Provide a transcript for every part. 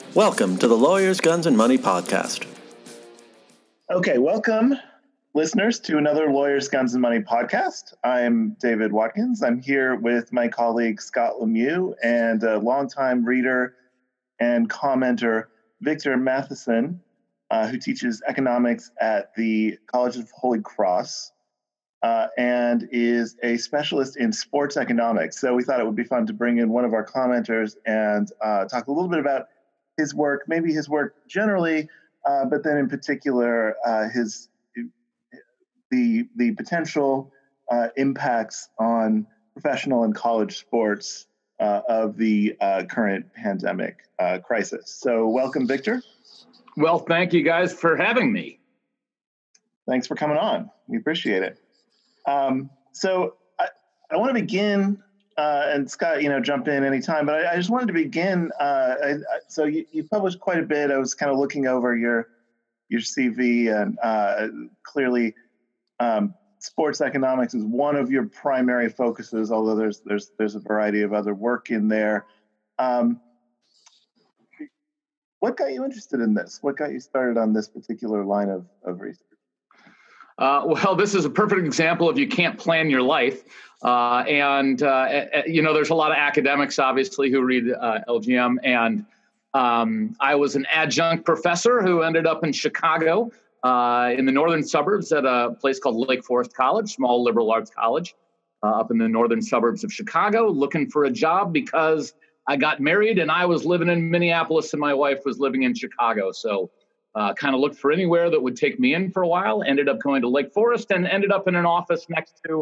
Welcome to the Lawyers, Guns, and Money podcast. Okay, welcome, listeners, to another Lawyers, Guns, and Money podcast. I'm David Watkins. I'm here with my colleague Scott Lemieux and a longtime reader and commenter, Victor Matheson, who teaches economics at the College of Holy Cross and is a specialist in sports economics. So we thought it would be fun to bring in one of our commenters and talk a little bit about his work, maybe his work generally, but then in particular, the potential impacts on professional and college sports of the current pandemic crisis. So welcome, Victor. Well, thank you guys for having me. Thanks for coming on. We appreciate it. So I want to begin, and Scott, jump in anytime, but I just wanted to begin. So you published quite a bit. I was kind of looking over your CV, and clearly sports economics is one of your primary focuses, although there's a variety of other work in there. What got you interested in this? What got you started on this particular line of research? Well, this is a perfect example of you can't plan your life. There's a lot of academics, obviously, who read LGM. And I was an adjunct professor who ended up in Chicago in the northern suburbs at a place called Lake Forest College, small liberal arts college up in the northern suburbs of Chicago, looking for a job because I got married and I was living in Minneapolis and my wife was living in Chicago. So kind of looked for anywhere that would take me in for a while, ended up going to Lake Forest and ended up in an office next to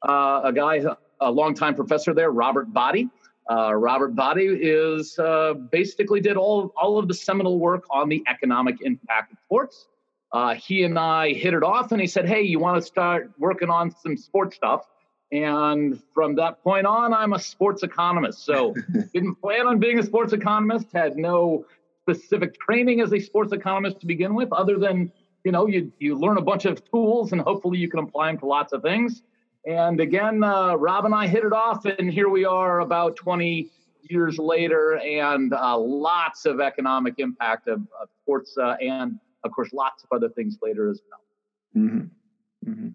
a longtime professor there, Robert Boddy. Robert Boddy is basically did all of the seminal work on the economic impact of sports. He and I hit it off and he said, hey, you want to start working on some sports stuff? And from that point on, I'm a sports economist. So didn't plan on being a sports economist, had no specific training as a sports economist to begin with, other than, you learn a bunch of tools and hopefully you can apply them to lots of things. And again, Rob and I hit it off, and here we are about 20 years later, and lots of economic impact of sports and, of course, lots of other things later as well. Mm-hmm. Mm-hmm.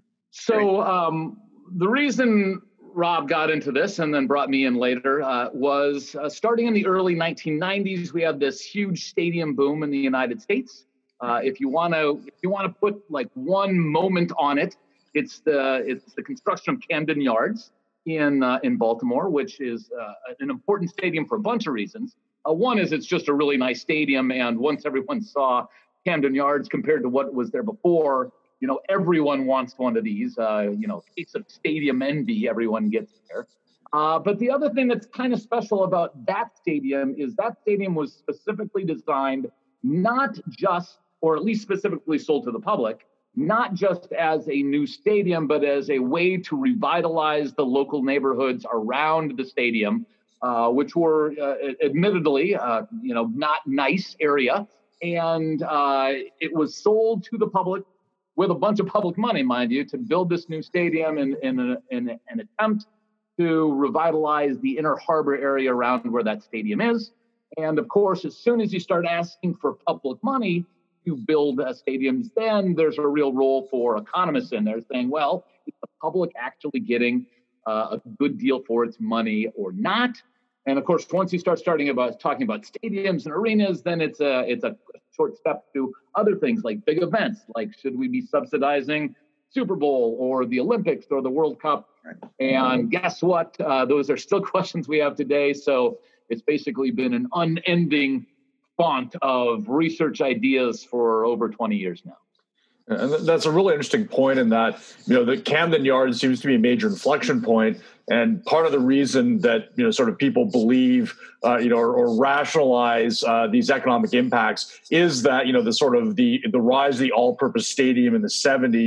So the reason Rob got into this and then brought me in later was starting in the early 1990s, we had this huge stadium boom in the United States. If you want to put like one moment on it, it's the construction of Camden Yards in Baltimore, which is an important stadium for a bunch of reasons. One is it's just a really nice stadium, and once everyone saw Camden Yards compared to what was there before, everyone wants one of these. Case of stadium envy, everyone gets there. But the other thing that's kind of special about that stadium is that stadium was specifically designed not just, or at least specifically sold to the public, not just as a new stadium, but as a way to revitalize the local neighborhoods around the stadium, which were admittedly, not nice area. And it was sold to the public with a bunch of public money, mind you, to build this new stadium in an attempt to revitalize the inner harbor area around where that stadium is. And of course, as soon as you start asking for public money to build stadiums, then there's a real role for economists in there saying, well, is the public actually getting a good deal for its money or not? And of course, once you start talking about stadiums and arenas, then it's a short step to other things like big events, like should we be subsidizing Super Bowl or the Olympics or the World Cup? And guess what? Those are still questions we have today. So it's basically been an unending font of research ideas for over 20 years now. And that's a really interesting point in that, the Camden Yards seems to be a major inflection point. And part of the reason that, sort of people believe, or rationalize these economic impacts is that, the sort of the rise of the all-purpose stadium in the 70s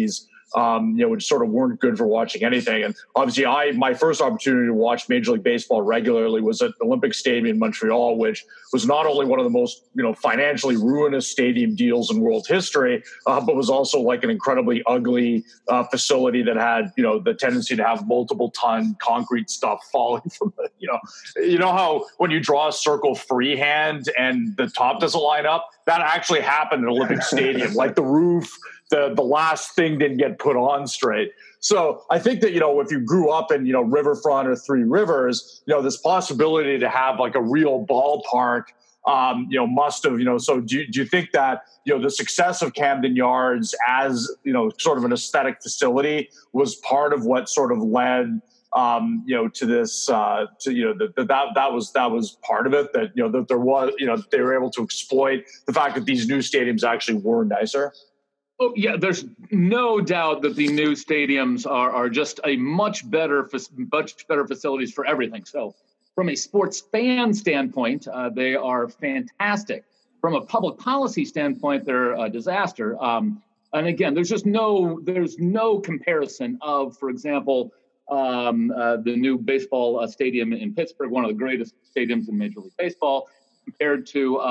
which sort of weren't good for watching anything. And obviously, my first opportunity to watch Major League Baseball regularly was at Olympic Stadium in Montreal, which was not only one of the most financially ruinous stadium deals in world history, but was also like an incredibly ugly facility that had the tendency to have multiple ton concrete stuff falling from the, you know how when you draw a circle freehand and the top doesn't line up, that actually happened at Olympic Stadium. Like the roof, the last thing didn't get put on straight. So I think that, if you grew up in, Riverfront or Three Rivers, this possibility to have like a real ballpark, must have, so do you think that, the success of Camden Yards as, sort of an aesthetic facility was part of what sort of led, to this, that was part of it, that, that there was, they were able to exploit the fact that these new stadiums actually were nicer? Oh, yeah, there's no doubt that the new stadiums are just a much better facilities for everything. So from a sports fan standpoint, they are fantastic. From a public policy standpoint, they're a disaster. And again, there's no comparison of, for example, the new baseball stadium in Pittsburgh, one of the greatest stadiums in Major League Baseball, compared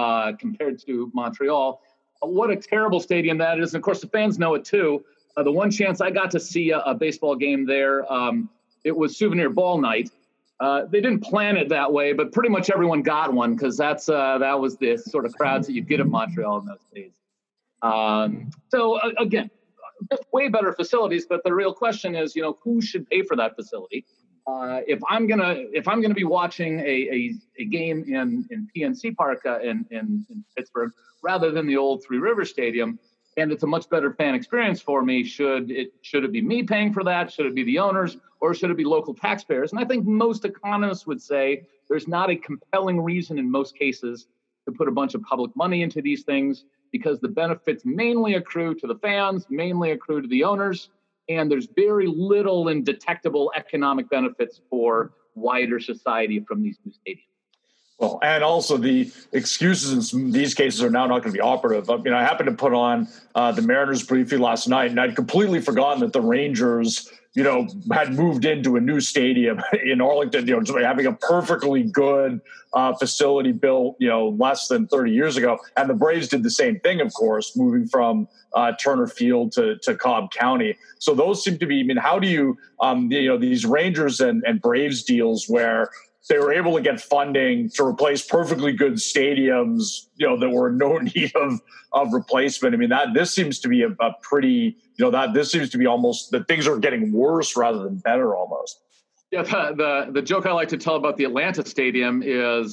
to Montreal. What a terrible stadium that is. And of course, the fans know it too. The one chance I got to see a baseball game there, it was Souvenir Ball Night. They didn't plan it that way, but pretty much everyone got one because that was the sort of crowds that you get at Montreal in those days. So again, just way better facilities, but the real question is, who should pay for that facility? If I'm gonna be watching a game in PNC Park in Pittsburgh rather than the old Three Rivers Stadium, and it's a much better fan experience for me, should it be me paying for that? Should it be the owners, or should it be local taxpayers? And I think most economists would say there's not a compelling reason in most cases to put a bunch of public money into these things, because the benefits mainly accrue to the fans, mainly accrue to the owners, and there's very little in detectable economic benefits for wider society from these new stadiums. Well, and also the excuses in these cases are now not going to be operative. I mean, I happened to put on the Mariners briefly last night, and I'd completely forgotten that the Rangers, had moved into a new stadium in Arlington, having a perfectly good facility built, less than 30 years ago. And the Braves did the same thing, of course, moving from Turner Field to Cobb County. So those seem to be, how do you, these Rangers and Braves deals where they were able to get funding to replace perfectly good stadiums, that were in no need of replacement. This seems to be a pretty, this seems to be almost that things are getting worse rather than better almost. Yeah, the joke I like to tell about the Atlanta stadium is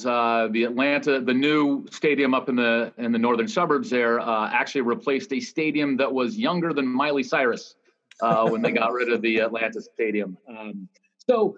the new stadium up in the northern suburbs there actually replaced a stadium that was younger than Miley Cyrus when they got rid of the Atlanta stadium. So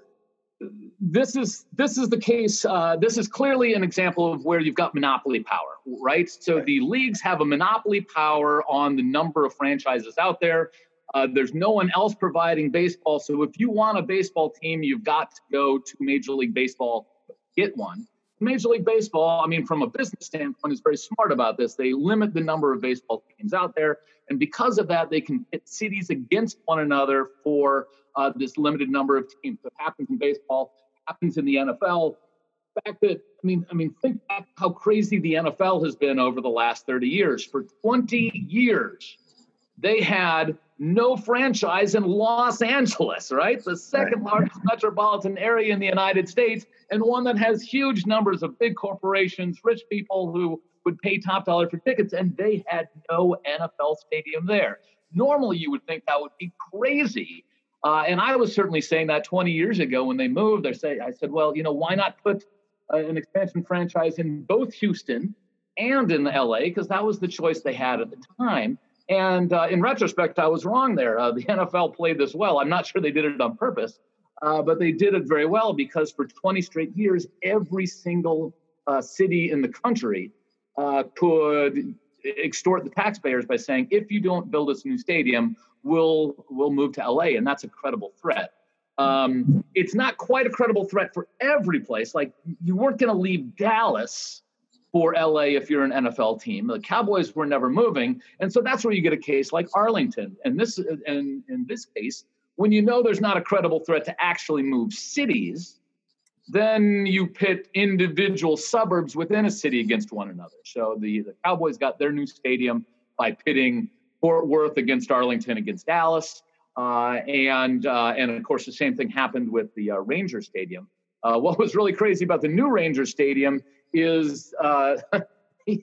this is the case. This is clearly an example of where you've got monopoly power, right? So the leagues have a monopoly power on the number of franchises out there. There's no one else providing baseball. So if you want a baseball team, you've got to go to Major League Baseball, get one. Major League Baseball, from a business standpoint, is very smart about this. They limit the number of baseball teams out there. And because of that, they can pit cities against one another for this limited number of teams. That happens in baseball, happens in the NFL. The fact that, think back how crazy the NFL has been over the last 30 years. For 20 years, they had no franchise in Los Angeles, right? The second largest metropolitan area in the United States, and one that has huge numbers of big corporations, rich people who would pay top dollar for tickets, and they had no NFL stadium there. Normally, you would think that would be crazy. And I was certainly saying that 20 years ago when they moved. I said, well, why not put an expansion franchise in both Houston and in LA? Because that was the choice they had at the time. And in retrospect, I was wrong there. The NFL played this well. I'm not sure they did it on purpose, but they did it very well because for 20 straight years, every single city in the country could extort the taxpayers by saying, if you don't build us a new stadium, we'll move to LA. And that's a credible threat. It's not quite a credible threat for every place. Like, you weren't going to leave Dallas for LA if you're an NFL team. The Cowboys were never moving. And so that's where you get a case like Arlington. And in this case, when you know there's not a credible threat to actually move cities, then you pit individual suburbs within a city against one another. So the Cowboys got their new stadium by pitting Fort Worth against Arlington against Dallas. And of course, the same thing happened with the Ranger Stadium. What was really crazy about the new Ranger Stadium is the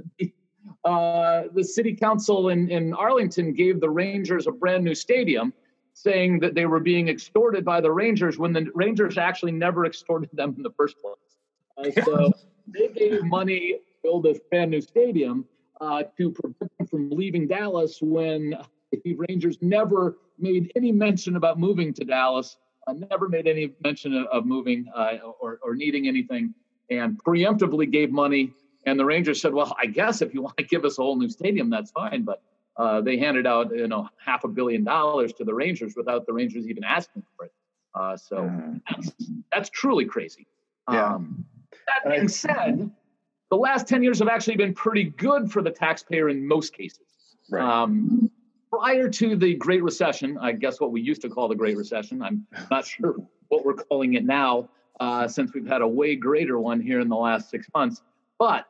city council in Arlington gave the Rangers a brand new stadium, saying that they were being extorted by the Rangers when the Rangers actually never extorted them in the first place. So they gave money to build a brand new stadium to prevent them from leaving Dallas when the Rangers never made any mention about moving to Dallas, never made any mention of moving or needing anything, and preemptively gave money. And the Rangers said, well, I guess if you want to give us a whole new stadium, that's fine. But they handed out, $500 million to the Rangers without the Rangers even asking for it. That's truly crazy. Yeah. That being said, the last 10 years have actually been pretty good for the taxpayer in most cases. Right. Prior to the Great Recession, I guess what we used to call the Great Recession, I'm not sure what we're calling it now, since we've had a way greater one here in the last 6 months. But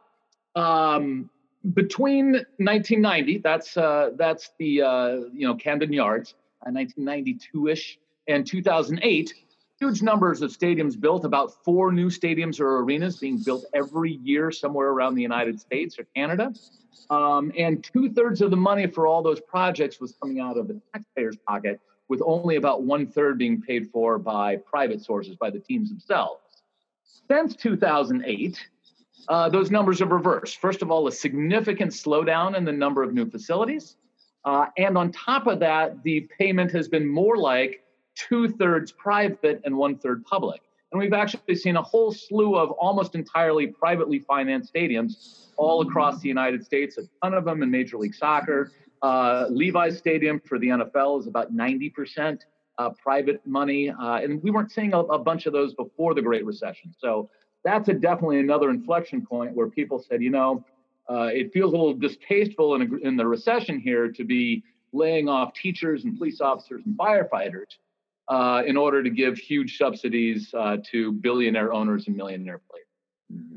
between 1990, that's the Camden Yards, 1992-ish, and 2008, huge numbers of stadiums built, about 4 new stadiums or arenas being built every year somewhere around the United States or Canada. And 2/3 of the money for all those projects was coming out of the taxpayer's pocket, with only about 1/3 being paid for by private sources, by the teams themselves. Since 2008, those numbers have reversed. First of all, a significant slowdown in the number of new facilities. And on top of that, the payment has been more like 2/3 private and 1/3 public. And we've actually seen a whole slew of almost entirely privately financed stadiums all across the United States, a ton of them in Major League Soccer. Levi's Stadium for the NFL is about 90% private money. And we weren't seeing a bunch of those before the Great Recession. So that's definitely another inflection point where people said, it feels a little distasteful in the recession here to be laying off teachers and police officers and firefighters in order to give huge subsidies to billionaire owners and millionaire players. Mm-hmm.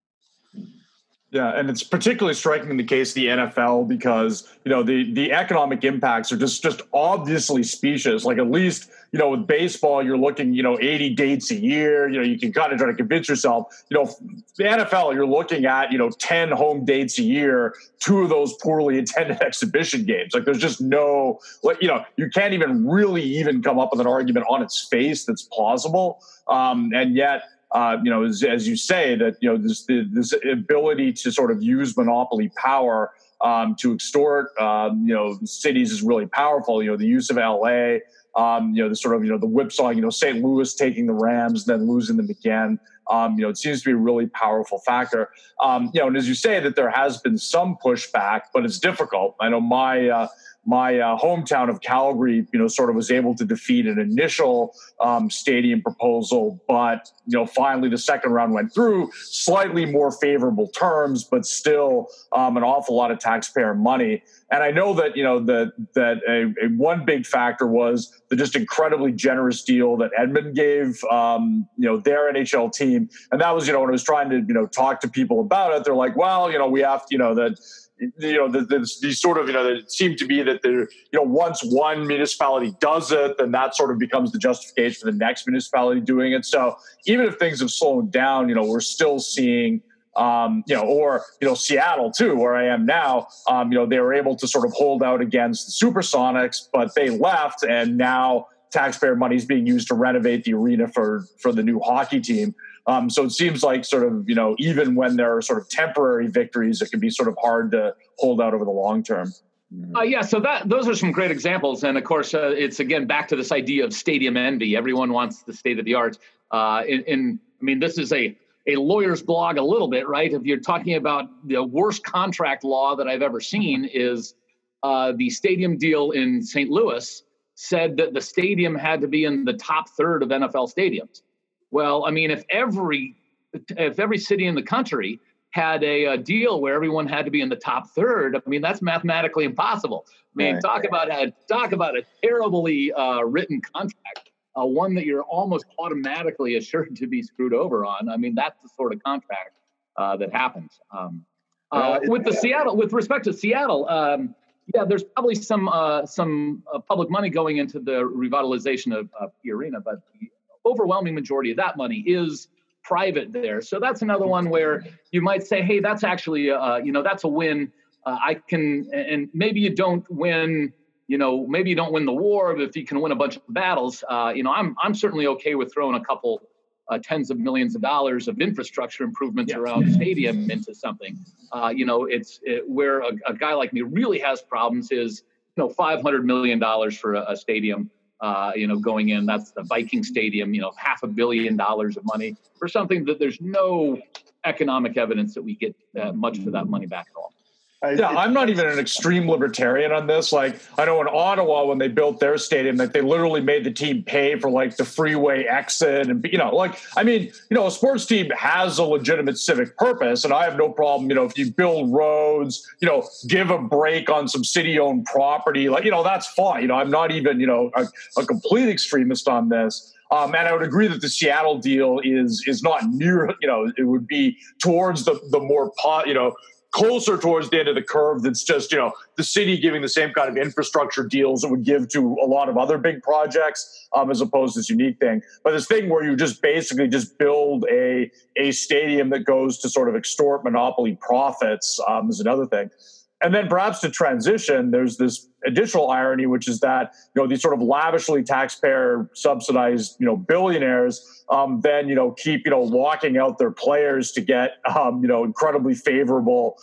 Yeah, and it's particularly striking in the case of the NFL because, the economic impacts are just obviously specious. Like, at least, with baseball, you're looking, 80 dates a year. You can kind of try to convince yourself. The NFL, you're looking at, 10 home dates a year, 2 of those poorly attended exhibition games. Like, there's just no, you can't even come up with an argument on its face that's plausible. And yet, as you say, that this ability to sort of use monopoly power to extort cities is really powerful. The use of LA, the sort of the whipsawing, St. Louis taking the Rams, then losing them again. It seems to be a really powerful factor. And as you say, that there has been some pushback, but it's difficult. I know my hometown of Calgary, sort of was able to defeat an initial stadium proposal, but finally the second round went through, slightly more favorable terms, but still an awful lot of taxpayer money. And I know that a one big factor was the just incredibly generous deal that Edmonton gave their NHL team, and that was when I was trying to talk to people about it, they're like, well, we have that. These sort of, it seemed to be that once one municipality does it, then that sort of becomes the justification for the next municipality doing it. So even if things have slowed down, we're still seeing, Seattle too, where I am now, they were able to sort of hold out against the Supersonics, but they left, and now taxpayer money is being used to renovate the arena for the new hockey team. So it seems like sort of, even when there are sort of temporary victories, it can be sort of hard to hold out over the long term. So those are some great examples. And of course, it's again back to this idea of stadium envy. Everyone wants the state of the art. This is a lawyer's blog a little bit, right? If you're talking about the worst contract law that I've ever seen is the stadium deal in St. Louis said that the stadium had to be in the top third of NFL stadiums. Well, if every city in the country had a deal where everyone had to be in the top third. I mean, that's mathematically impossible. I mean, talk about a terribly written contract, one that you're almost automatically assured to be screwed over on. I mean, that's the sort of contract that happens. With respect to Seattle, yeah, there's probably some public money going into the revitalization of the arena, but the overwhelming majority of that money is private there. So that's another one where you might say, hey, that's actually, that's a win. And maybe you don't win, maybe you don't win the war, but if you can win a bunch of battles, I'm certainly okay with throwing a couple tens of millions of dollars of infrastructure improvements around the stadium into something. Where a guy like me really has problems is, $500 million for a stadium, going in. That's the Viking Stadium, $500 million of money for something that there's no economic evidence that we get much of that money back at all. I'm not even an extreme libertarian on this. Like, I know in Ottawa, when they built their stadium, like they literally made the team pay for like the freeway exit. And, a sports team has a legitimate civic purpose. And I have no problem, if you build roads, give a break on some city-owned property, that's fine. I'm not even, a complete extremist on this. And I would agree that the Seattle deal is not near, it would be towards the more, closer towards the end of the curve. That's just, the city giving the same kind of infrastructure deals it would give to a lot of other big projects, as opposed to this unique thing. But this thing where you just basically just build a stadium that goes to sort of extort monopoly profits is another thing. And then perhaps to transition, there's this additional irony, which is that, these sort of lavishly taxpayer subsidized, billionaires then, keep, locking out their players to get, incredibly favorable,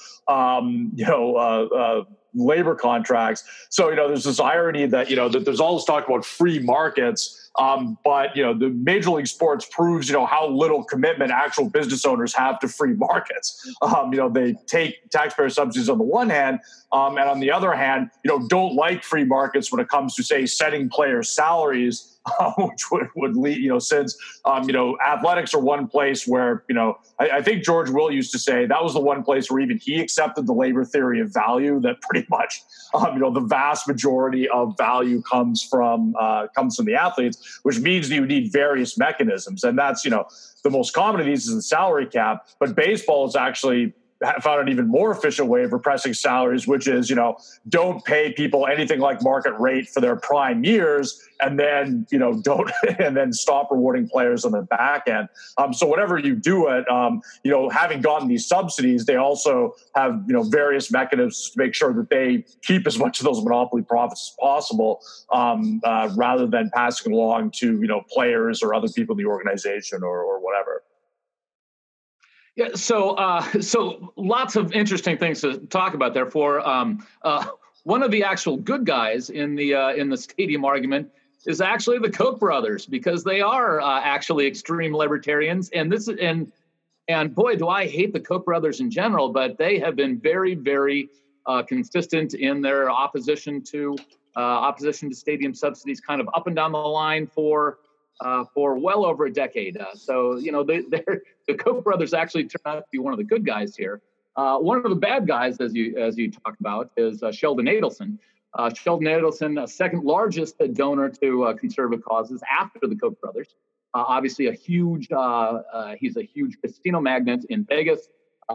labor contracts. So, there's this irony that, that there's all this talk about free markets. But, the Major League Sports proves, how little commitment actual business owners have to free markets. They take taxpayer subsidies on the one hand, and on the other hand, don't like free markets when it comes to, say, setting players' salaries, which would lead, since, athletics are one place where, I think George Will used to say that was the one place where even he accepted the labor theory of value, that pretty much, the vast majority of value comes from the athletes, which means that you need various mechanisms. And that's, the most common of these is the salary cap, but baseball is actually found an even more efficient way of repressing salaries, which is, don't pay people anything like market rate for their prime years, and then, don't, and then stop rewarding players on the back end. So whenever you do it, having gotten these subsidies, they also have, various mechanisms to make sure that they keep as much of those monopoly profits as possible, rather than passing along to, players or other people in the organization or whatever. Yeah, so lots of interesting things to talk about. Therefore, one of the actual good guys in the stadium argument is actually the Koch brothers, because they are actually extreme libertarians. And boy, do I hate the Koch brothers in general, but they have been very, very consistent in their opposition to stadium subsidies, kind of up and down the line for well over a decade. The Koch brothers actually turned out to be one of the good guys here. One of the bad guys, as you talked about, is Sheldon Adelson. Sheldon Adelson, second largest donor to conservative causes after the Koch brothers. Obviously, he's a huge casino magnate in Vegas.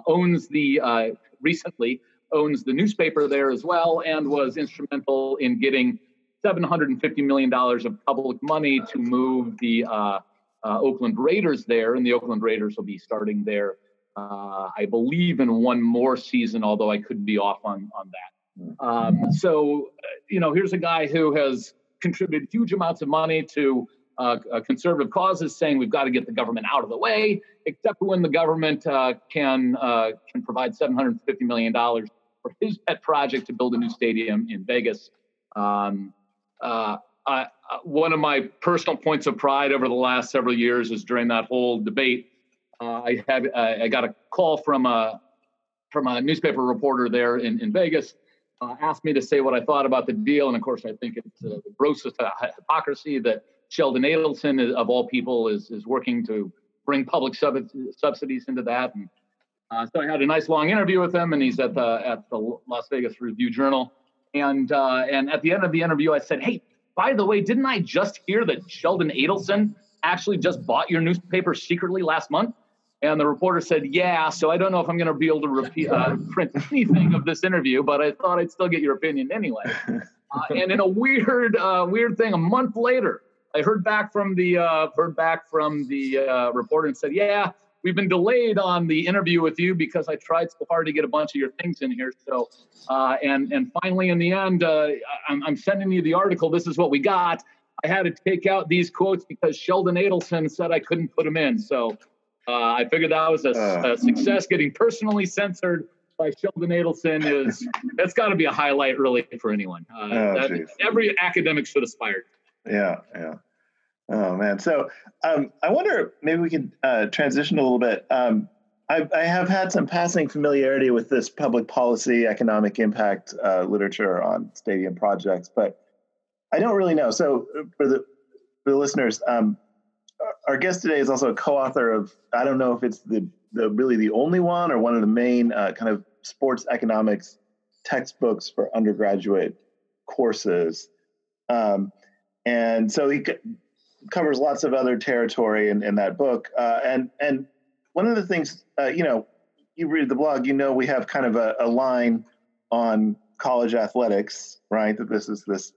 Recently owns the newspaper there as well, and was instrumental in getting $750 million of public money to move the Oakland Raiders there, and the Oakland Raiders will be starting there, I believe, in one more season, although I could be off on that. Here's a guy who has contributed huge amounts of money to conservative causes, saying we've got to get the government out of the way, except when the government can provide $750 million for his pet project to build a new stadium in Vegas. One of my personal points of pride over the last several years is during that whole debate, I got a call from a newspaper reporter there in Vegas, asked me to say what I thought about the deal. And of course, I think it's the grossest hypocrisy that Sheldon Adelson, of all people, is working to bring public subsidies into that. And So I had a nice long interview with him, and he's at the Las Vegas Review-Journal. And at the end of the interview, I said, "Hey, by the way, didn't I just hear that Sheldon Adelson actually just bought your newspaper secretly last month?" And the reporter said, "Yeah, so I don't know if I'm going to be able to print anything of this interview, but I thought I'd still get your opinion anyway." And in a weird thing, a month later, I heard back from the reporter and said, "Yeah, we've been delayed on the interview with you because I tried so hard to get a bunch of your things in here. So, and finally, in the end, I'm sending you the article. This is what we got. I had to take out these quotes because Sheldon Adelson said I couldn't put them in. So I figured that was a success. Getting personally censored by Sheldon Adelson that's got to be a highlight really for anyone. Every academic should aspire to. Yeah. Oh man. So I wonder, maybe we could transition a little bit. I have had some passing familiarity with this public policy, economic impact literature on stadium projects, but I don't really know. So for the listeners, our guest today is also a co-author of, I don't know if it's the only one or one of the main kind of sports economics textbooks for undergraduate courses. And so he covers lots of other territory in that book. And one of the things, you read the blog, we have kind of a line on college athletics, right? That this is this,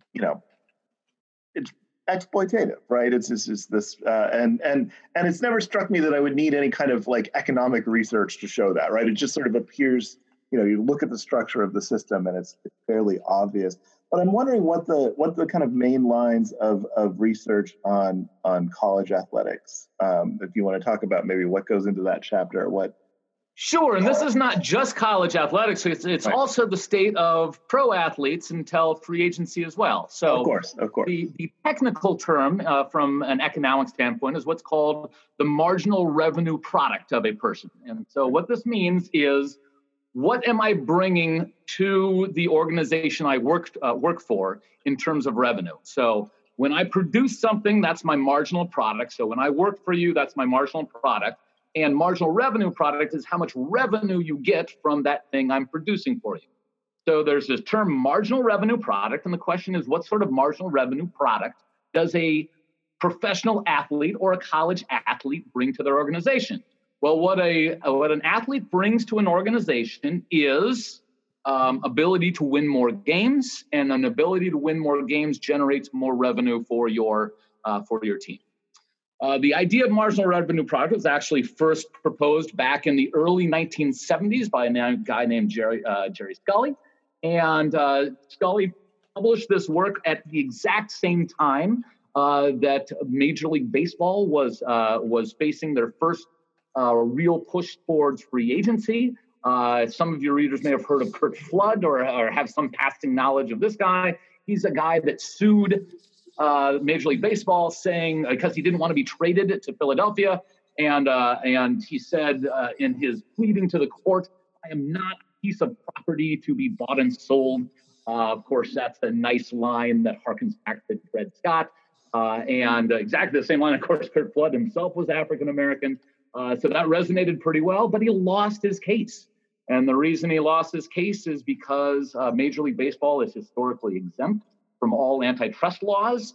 it's exploitative, right? It's just this, and it's never struck me that I would need any kind of like economic research to show that, right? It just sort of appears, you look at the structure of the system and it's fairly obvious. But I'm wondering what the kind of main lines of research on college athletics, if you want to talk about maybe what goes into that chapter, what. Sure, and this is not just college athletics. It's right. Also the state of pro athletes until free agency as well. So of course. The technical term from an economic standpoint is what's called the marginal revenue product of a person. And so what this means is, what am I bringing to the organization I work for in terms of revenue? So when I produce something, that's my marginal product. So when I work for you, that's my marginal product. And marginal revenue product is how much revenue you get from that thing I'm producing for you. So there's this term marginal revenue product. And the question is, what sort of marginal revenue product does a professional athlete or a college athlete bring to their organization? Well, what an athlete brings to an organization is ability to win more games, and an ability to win more games generates more revenue for your team. The idea of marginal revenue product was actually first proposed back in the early 1970s by a guy named Jerry Scully, and Scully published this work at the exact same time that Major League Baseball was facing their first real push towards free agency. Some of your readers may have heard of Curt Flood or have some passing knowledge of this guy. He's a guy that sued Major League Baseball, saying because he didn't want to be traded to Philadelphia, and he said in his pleading to the court, "I am not a piece of property to be bought and sold." Of course, that's a nice line that harkens back to Dred Scott, and exactly the same line. Of course, Curt Flood himself was African American. So that resonated pretty well, but he lost his case. And the reason he lost his case is because Major League Baseball is historically exempt from all antitrust laws,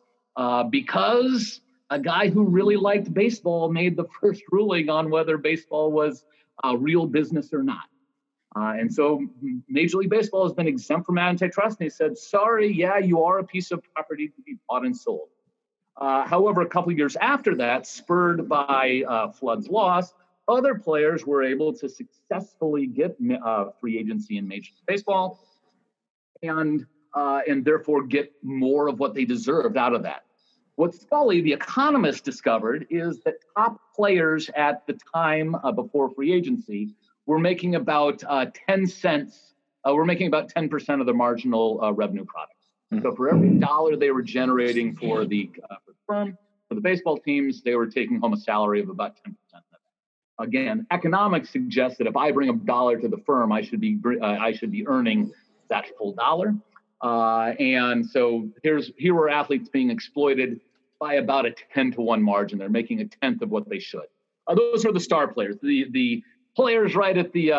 because a guy who really liked baseball made the first ruling on whether baseball was a real business or not. And so Major League Baseball has been exempt from antitrust. And he said, sorry, yeah, you are a piece of property to be bought and sold. However, a couple of years after that, spurred by Flood's loss, other players were able to successfully get free agency in Major League Baseball, and therefore get more of what they deserved out of that. What Scully, the economist, discovered is that top players at the time before free agency were making about 10 cents. We're making about 10% of their marginal revenue product. So for every dollar they were generating for the firm, for the baseball teams, they were taking home a salary of about 10% of that. Again, economics suggests that if I bring $1 to the firm, I should be earning that full dollar. And so here were athletes being exploited by about a 10-to-1 margin. They're making a tenth of what they should. Those are the star players. The players right at the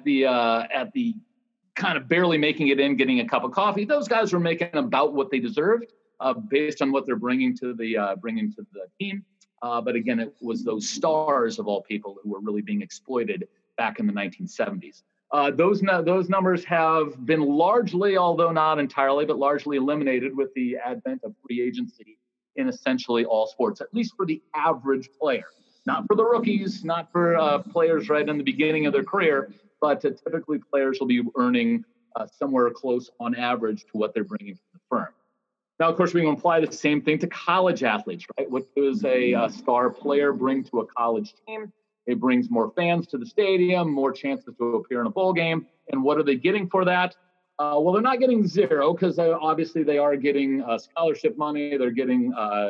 kind of barely making it in, getting a cup of coffee. Those guys were making about what they deserved based on what they're bringing to the team. But again, it was those stars of all people who were really being exploited back in the 1970s. Those numbers have been largely, although not entirely, but largely eliminated with the advent of free agency in essentially all sports, at least for the average player. Not for the rookies, not for players right in the beginning of their career, but typically players will be earning somewhere close on average to what they're bringing to the firm. Now, of course, we can apply the same thing to college athletes, right? What does a star player bring to a college team? It brings more fans to the stadium, more chances to appear in a bowl game. And what are they getting for that? Well, they're not getting zero because obviously they are getting scholarship money. They're getting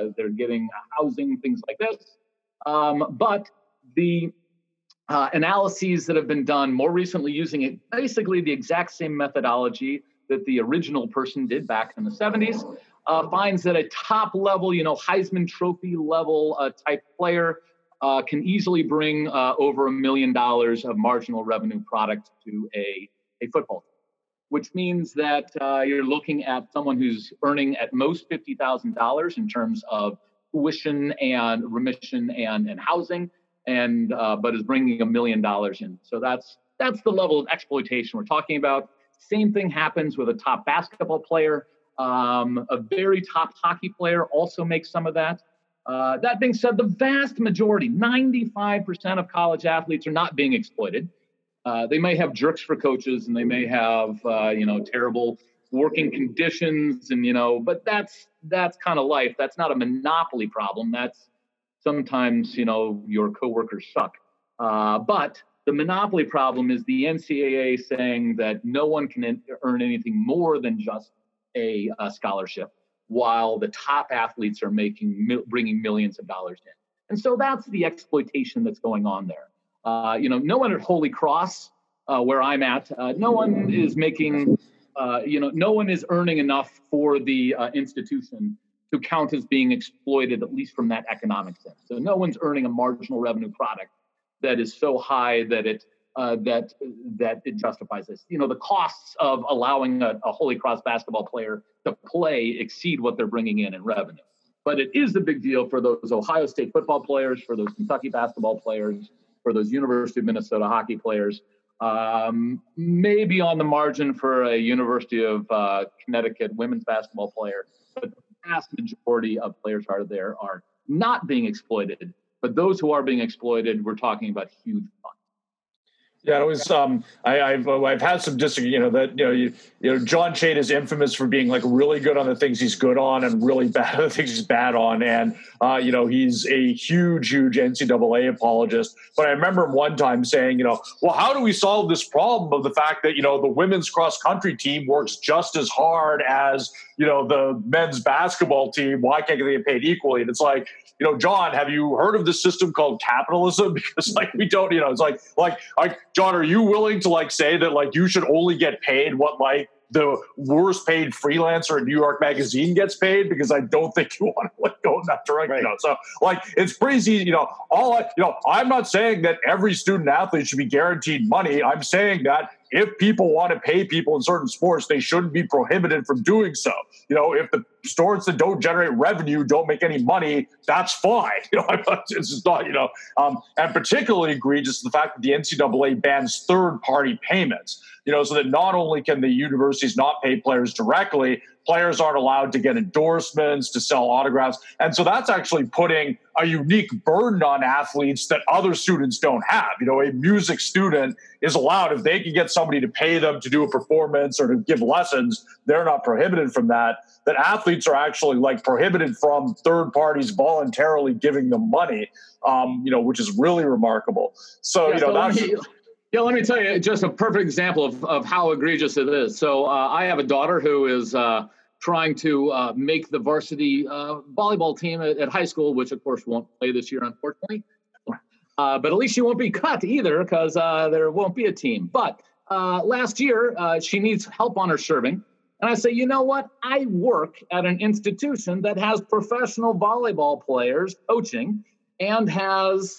housing, things like this. But the analyses that have been done more recently using it, basically the exact same methodology that the original person did back in the 70s, finds that a top level, Heisman Trophy level type player can easily bring over $1 million of marginal revenue product to a football team, which means that you're looking at someone who's earning at most $50,000 in terms of tuition and remission and housing, and but is bringing $1 million in. So that's the level of exploitation we're talking about. Same thing happens with a top basketball player. A very top hockey player also makes some of that. That being said, the vast majority, 95% of college athletes are not being exploited. They may have jerks for coaches, and they may have terrible working conditions, and but that's kind of life. That's not a monopoly problem. That's sometimes your coworkers suck. But the monopoly problem is the NCAA saying that no one can earn anything more than just a scholarship, while the top athletes are bringing millions of dollars in. And so that's the exploitation that's going on there. No one at Holy Cross, where I'm at, no one is making, no one is earning enough for the institution to count as being exploited, at least from that economic sense. So no one's earning a marginal revenue product that is so high that it justifies this. The costs of allowing a Holy Cross basketball player to play exceed what they're bringing in revenue. But it is a big deal for those Ohio State football players, for those Kentucky basketball players, for those University of Minnesota hockey players, maybe on the margin for a University of Connecticut women's basketball player. But the vast majority of players are not being exploited. But those who are being exploited, we're talking about huge funds. Yeah, it was. I've had some John Chait is infamous for being like really good on the things he's good on and really bad on the things he's bad on, and he's a huge NCAA apologist. But I remember him one time saying, well, how do we solve this problem of the fact that the women's cross country team works just as hard as the men's basketball team? Why can't they get paid equally? And it's like, John, have you heard of this system called capitalism? Because we don't, it's like, John, are you willing to say that you should only get paid what the worst paid freelancer at New York Magazine gets paid? Because I don't think you want to go in that direction. Right. So it's pretty easy. I'm not saying that every student athlete should be guaranteed money. I'm saying that if people want to pay people in certain sports, they shouldn't be prohibited from doing so. If the sports that don't generate revenue don't make any money, that's fine. It's just not, and particularly egregious is the fact that the NCAA bans third-party payments, so that not only can the universities not pay players directly, players aren't allowed to get endorsements, to sell autographs. And so that's actually putting a unique burden on athletes that other students don't have. A music student is allowed, if they can get somebody to pay them to do a performance or to give lessons, they're not prohibited from that. That athletes are actually prohibited from third parties voluntarily giving them money, which is really remarkable. So, let me tell you just a perfect example of how egregious it is. So I have a daughter who is trying to make the varsity volleyball team at high school, which of course won't play this year, unfortunately. But at least she won't be cut either because there won't be a team. But last year, she needs help on her serving. And I say, you know what? I work at an institution that has professional volleyball players coaching and has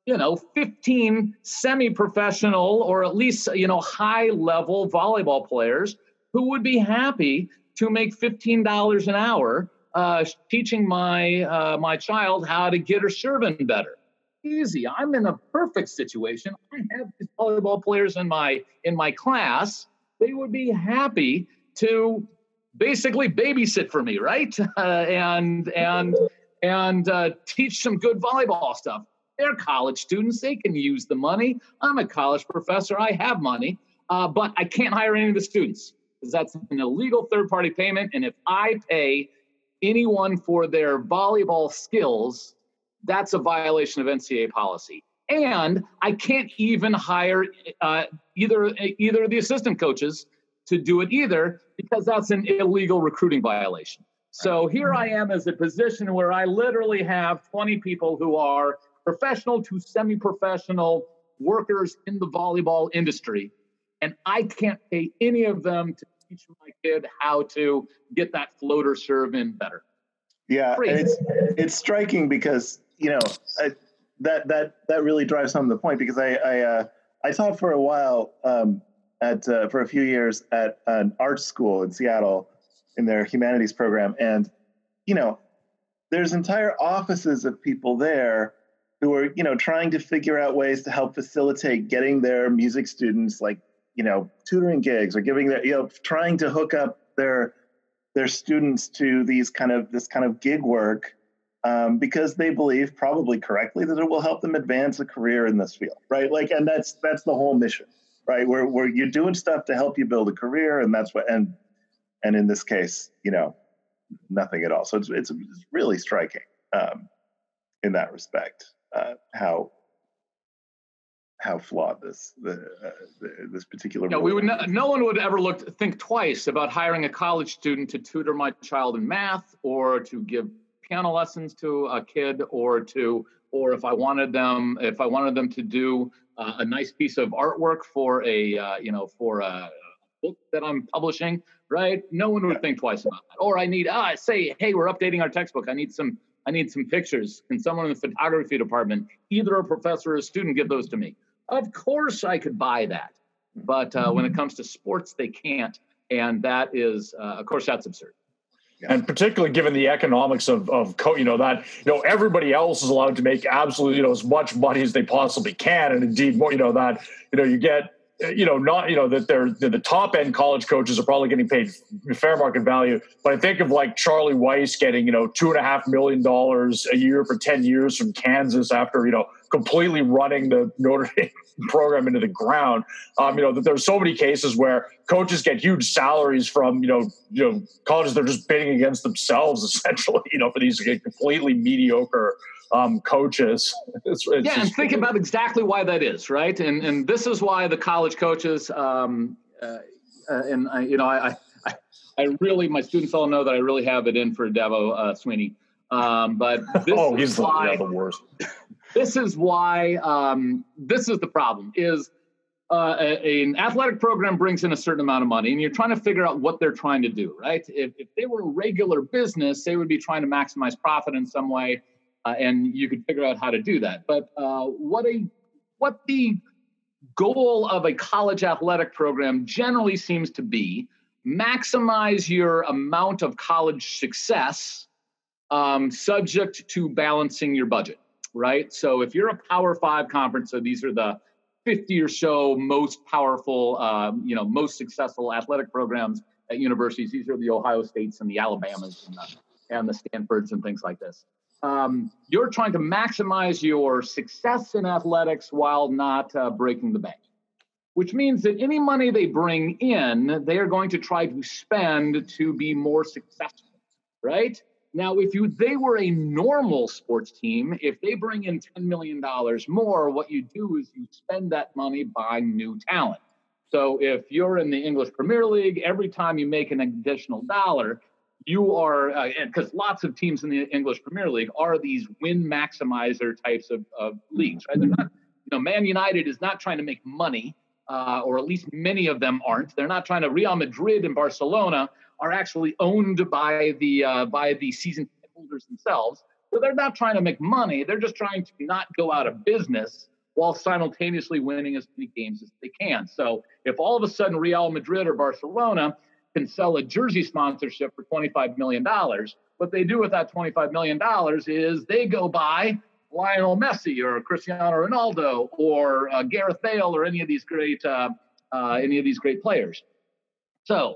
15 semi-professional or at least, high-level volleyball players who would be happy to make $15 an hour teaching my child how to get her serving better. Easy. I'm in a perfect situation. I have these volleyball players in my class. They would be happy to basically babysit for me, right? And teach some good volleyball stuff. They're college students. They can use the money. I'm a college professor. I have money, but I can't hire any of the students because that's an illegal third-party payment. And if I pay anyone for their volleyball skills, that's a violation of NCAA policy. And I can't even hire either of the assistant coaches to do it either because that's an illegal recruiting violation. So here I am as a position where I literally have 20 people who are professional to semi-professional workers in the volleyball industry, and I can't pay any of them to teach my kid how to get that floater serve in better. Yeah, and it's striking because that really drives home the point because I taught for a while for a few years at an art school in Seattle in their humanities program, and there's entire offices of people there who are, trying to figure out ways to help facilitate getting their music students, like, tutoring gigs or giving their, trying to hook up their students to this kind of gig work because they believe, probably correctly, that it will help them advance a career in this field, right? Like, and that's the whole mission, right? Where you're doing stuff to help you build a career, and that's what, and in this case, nothing at all. So it's really striking in that respect. How flawed this particular. Yeah, no one would ever think twice about hiring a college student to tutor my child in math, or to give piano lessons to a kid, or if I wanted them to do a nice piece of artwork for a book that I'm publishing. Right? No one would think twice about that. Or I need say, hey, we're updating our textbook. I need some pictures. Can someone in the photography department, either a professor or a student, give those to me? Of course I could buy that. But when it comes to sports, they can't. And that is, of course, that's absurd. And particularly given the economics of everybody else is allowed to make absolutely, as much money as they possibly can. And indeed, more, you get, that they're the top end college coaches are probably getting paid fair market value. But I think of like Charlie Weiss getting, $2.5 million a year for 10 years from Kansas after, completely running the Notre Dame program into the ground. That there's so many cases where coaches get huge salaries from, colleges. They're just bidding against themselves essentially, for these completely mediocre coaches. And think about exactly why that is, right? And this is why the college coaches, and I really, my students all know that I really have it in for Davo Sweeney. But this he's the worst. This is why this is the problem is an athletic program brings in a certain amount of money, and you're trying to figure out what they're trying to do, right? If they were a regular business, they would be trying to maximize profit in some way. And you could figure out how to do that. But what the goal of a college athletic program generally seems to be, maximize your amount of college success subject to balancing your budget, right? So if you're a Power 5 conference, so these are the 50 or so most powerful, most successful athletic programs at universities. These are the Ohio States and the Alabamas and the Stanfords and things like this. You're trying to maximize your success in athletics while not breaking the bank, which means that any money they bring in, they are going to try to spend to be more successful, right? Now, if they were a normal sports team, if they bring in $10 million more, what you do is you spend that money buying new talent. So if you're in the English Premier League, every time you make an additional dollar, you are, because lots of teams in the English Premier League are these win maximizer types of leagues, right? They're not, Man United is not trying to make money, or at least many of them aren't. They're not trying to. Real Madrid and Barcelona are actually owned by the season ticket holders themselves. So they're not trying to make money. They're just trying to not go out of business while simultaneously winning as many games as they can. So if all of a sudden Real Madrid or Barcelona can sell a jersey sponsorship for $25 million, what they do with that $25 million is they go buy Lionel Messi or Cristiano Ronaldo or Gareth Bale or any of these great players. So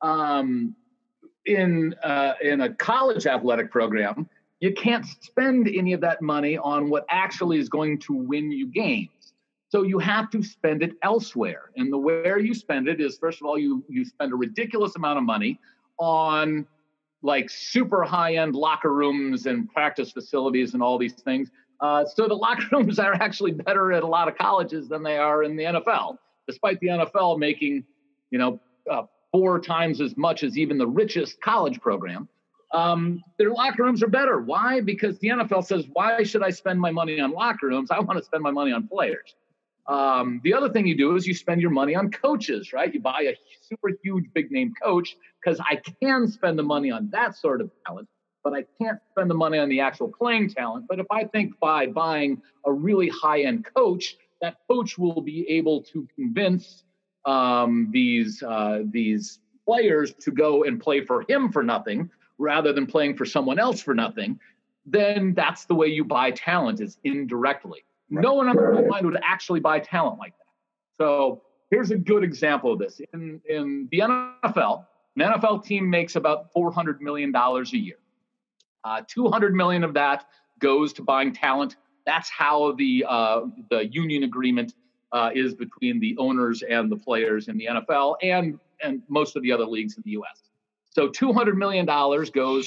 in a college athletic program, you can't spend any of that money on what actually is going to win you games. So you have to spend it elsewhere. And the where you spend it is, first of all, you spend a ridiculous amount of money on like super high-end locker rooms and practice facilities and all these things. So the locker rooms are actually better at a lot of colleges than they are in the NFL, despite the NFL making, 4 times as much as even the richest college program. Their locker rooms are better. Why? Because the NFL says, why should I spend my money on locker rooms? I want to spend my money on players. The other thing you do is you spend your money on coaches, right? You buy a super huge big name coach because I can spend the money on that sort of talent, but I can't spend the money on the actual playing talent. But if I think by buying a really high-end coach, that coach will be able to convince these players to go and play for him for nothing rather than playing for someone else for nothing, then that's the way you buy talent, is indirectly. Right. No one on the line would actually buy talent like that. So here's a good example of this. In the NFL, an NFL team makes about $400 million a year. $200 million of that goes to buying talent. That's how the union agreement is between the owners and the players in the NFL and most of the other leagues in the U.S. So $200 million goes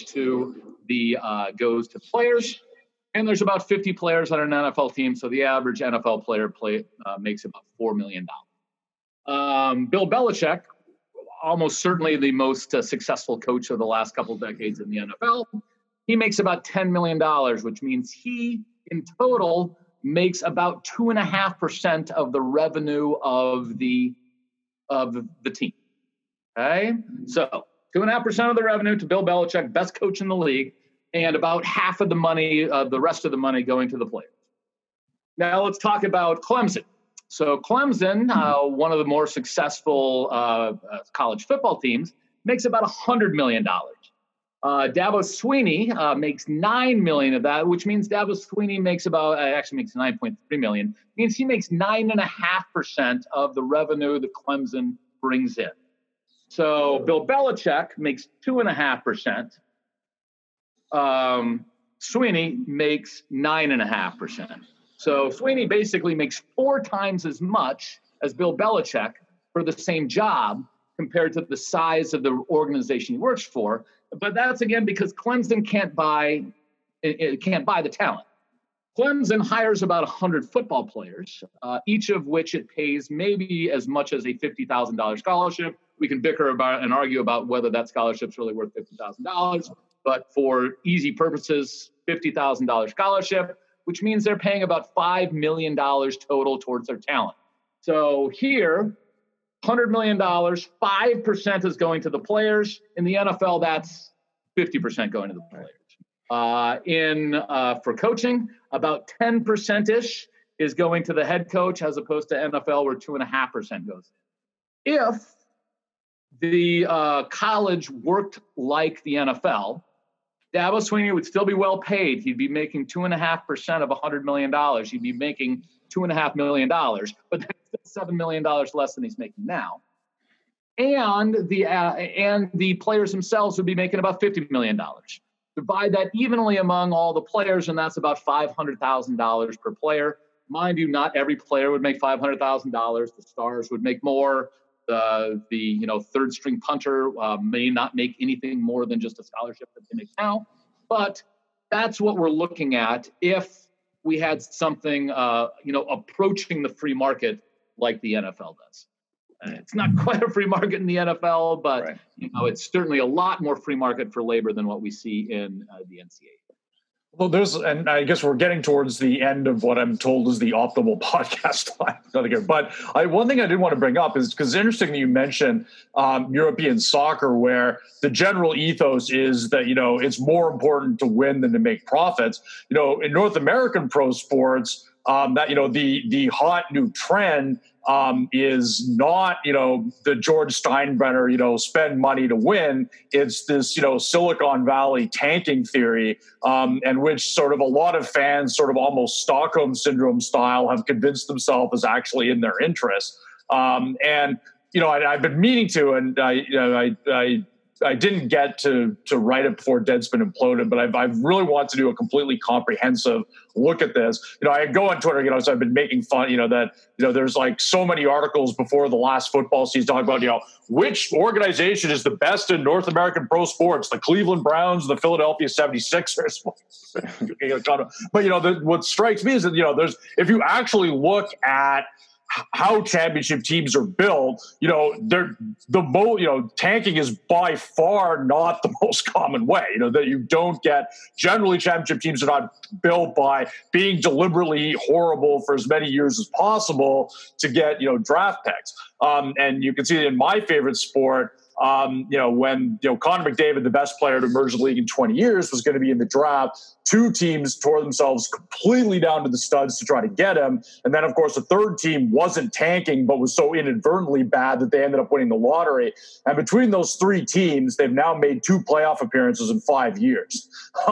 to players, and there's about 50 players on an NFL team. So the average NFL player makes about $4 million. Bill Belichick, almost certainly the most successful coach of the last couple of decades in the NFL, he makes about $10 million, which means he, in total, makes about 2.5% of the revenue of the team. Okay, so 2.5% of the revenue to Bill Belichick, best coach in the league, and about half of the money, the rest of the money going to the players. Now let's talk about Clemson. So Clemson, one of the more successful college football teams, makes about $100 million. Dabo Swinney makes $9 million of that, which means Dabo Swinney makes makes $9.3 million. Means he makes 9.5% of the revenue that Clemson brings in. So Bill Belichick makes 2.5%. Swinney makes 9.5%. So Swinney basically makes 4 times as much as Bill Belichick for the same job compared to the size of the organization he works for. But that's, again, because Clemson can't buy the talent. Clemson hires about 100 football players, each of which it pays maybe as much as a $50,000 scholarship. We can bicker about and argue about whether that scholarship's really worth $50,000. But for easy purposes, $50,000 scholarship, which means they're paying about $5 million total towards their talent. So here, $100 million, 5% is going to the players. In the NFL, that's 50% going to the players. For coaching, about 10%-ish is going to the head coach, as opposed to NFL, where 2.5% goes. If the college worked like the NFL, Dabo Swinney would still be well paid. He'd be making 2.5% of $100 million. He'd be making $2.5 million, but that's $7 million less than he's making now. And the players themselves would be making about $50 million. Divide that evenly among all the players, and that's about $500,000 per player. Mind you, not every player would make $500,000. The stars would make more. The third string punter may not make anything more than just a scholarship that they make now. But that's what we're looking at if we had something approaching the free market like the NFL does. It's not quite a free market in the NFL, but right. It's certainly a lot more free market for labor than what we see in the NCAA. Well, and I guess we're getting towards the end of what I'm told is the optimal podcast time. But one thing I did want to bring up is because it's interesting that you mentioned European soccer, where the general ethos is that, it's more important to win than to make profits. In North American pro sports, the hot new trend is not, the George Steinbrenner, spend money to win. It's this, Silicon Valley tanking theory, and which sort of a lot of fans sort of almost Stockholm syndrome style have convinced themselves is actually in their interest. And, I've been meaning to, and I didn't get to write it before Deadspin imploded, but I really want to do a completely comprehensive look at this. I go on Twitter, so I've been making fun, that, there's like so many articles before the last football season talking about, which organization is the best in North American pro sports, the Cleveland Browns, the Philadelphia 76ers. But, what strikes me is that, if you actually look at how championship teams are built, tanking is by far not the most common way. That you don't get, generally championship teams are not built by being deliberately horrible for as many years as possible to get, draft picks. And you can see it in my favorite sport. When Connor McDavid, the best player to emerge the league in 20 years, was going to be in the draft, two teams tore themselves completely down to the studs to try to get him. And then, of course, the third team wasn't tanking, but was so inadvertently bad that they ended up winning the lottery. And between those three teams, they've now made 2 playoff appearances in 5 years.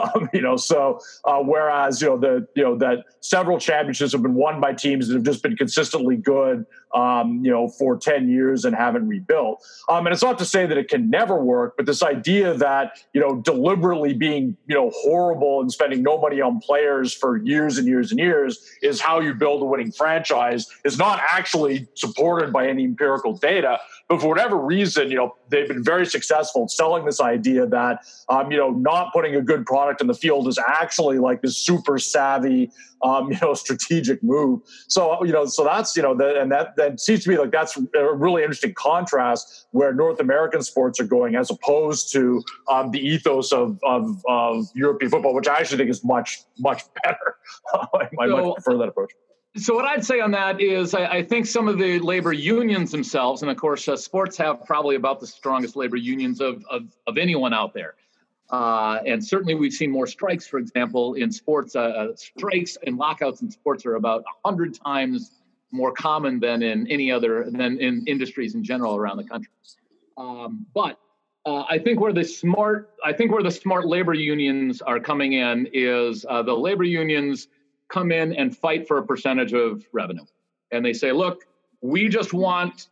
Whereas, that several championships have been won by teams that have just been consistently good, for 10 years and haven't rebuilt. And it's not to say that it can never work, but this idea that, deliberately being, horrible and spending no money on players for years and years and years is how you build a winning franchise is not actually supported by any empirical data. But for whatever reason, they've been very successful in selling this idea that, not putting a good product in the field is actually like this super savvy, strategic move. So, so that's, and that seems to me like that's a really interesting contrast where North American sports are going as opposed to the ethos of European football, which I actually think is much, much better. I much prefer that approach. So what I'd say on that is I think some of the labor unions themselves, and of course, sports have probably about the strongest labor unions of anyone out there. And certainly we've seen more strikes, for example, in sports. Strikes and lockouts in sports are about 100 times more common than in in industries in general around the country. But I think where the smart labor unions are coming in is the labor unions come in and fight for a percentage of revenue. And they say, look, we just want